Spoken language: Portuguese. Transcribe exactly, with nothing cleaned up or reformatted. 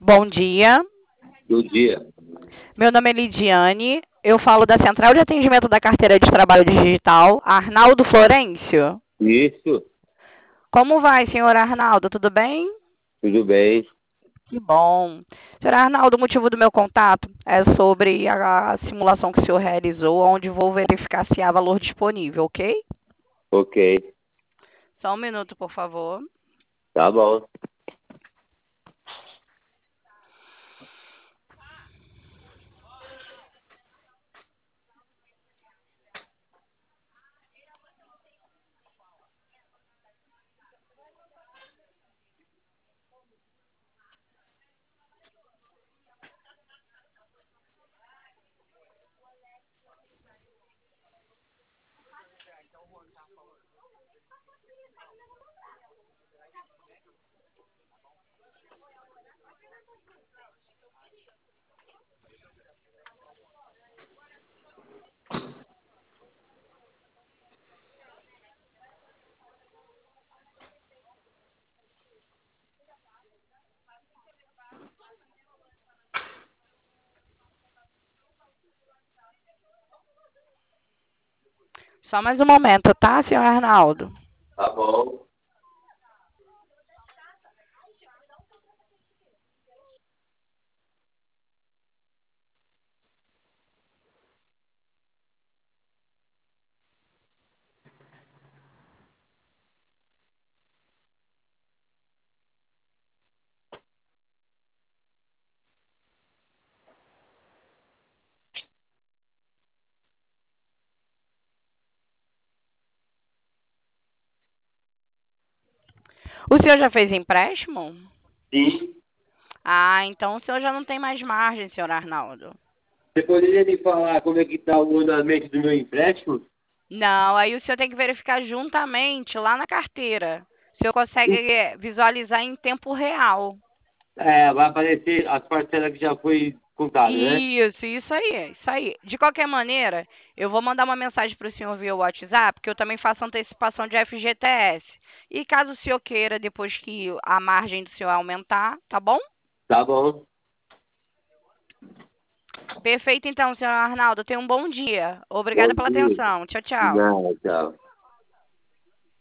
Bom dia, Do dia. meu nome é Lidiane, eu falo da Central de Atendimento da Carteira de Trabalho Digital, Arnaldo Florencio. Isso, Como vai, senhor Arnaldo? Tudo bem? tudo bem. Que bom. Senhor Arnaldo, o motivo do meu contato é sobre a, a simulação que o senhor realizou, onde vou verificar se há valor disponível, ok? Ok, Só um minuto, por favor. tá bom. Só mais um momento, tá, senhor Arnaldo? Tá bom. O senhor já fez empréstimo? Sim. Ah, então o senhor já não tem mais margem, senhor Arnaldo. Você poderia me falar como é que tá o andamento do meu empréstimo? Não, aí o senhor tem que verificar juntamente lá na carteira. O senhor consegue eh, visualizar em tempo real. É, vai aparecer as parcelas que já foi contado, né? Isso, isso aí, isso aí. De qualquer maneira, eu vou mandar uma mensagem para o senhor via WhatsApp, porque eu também faço antecipação de F G T S. E caso o senhor queira, depois que a margem do senhor aumentar, tá bom? Tá bom. Perfeito, então, senhor Arnaldo. Tenha um bom dia. Bom Obrigada pela dia. atenção. Tchau, tchau. Não, tchau.